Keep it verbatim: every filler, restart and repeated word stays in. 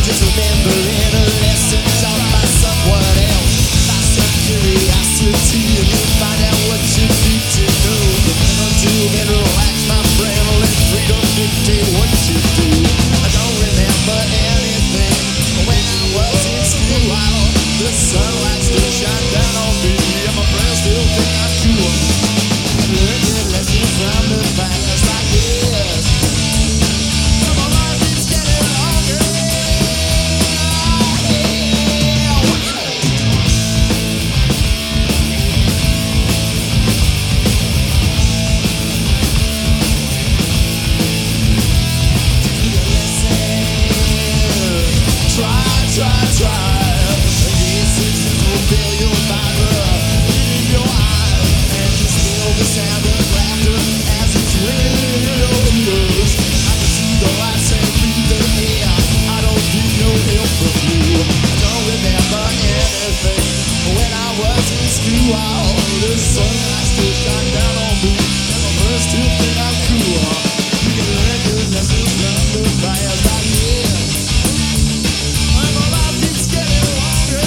Just remembering a lesson taught by someone else. By some curiosity, and you'll find out what you need to know. Remember to get relaxed, my friend. Let freedom dictate what you do. I don't remember anything when I was in school. The sunlight still shine down on me, and my friends still think I'm cool. Learning lessons from the past like this. My life keeps getting longer. Try, try, try. These sixes will fill your fiber, in your eyes, and just feel the sound of laughter as it's ringing. I can see the lights and breathe the air. I don't need no help from you. I don't remember anything when I was in school. The sunlight still shine down on me, and my friends still think I'm cool. You can learn good lessons from the past like this. And my life keeps getting longer.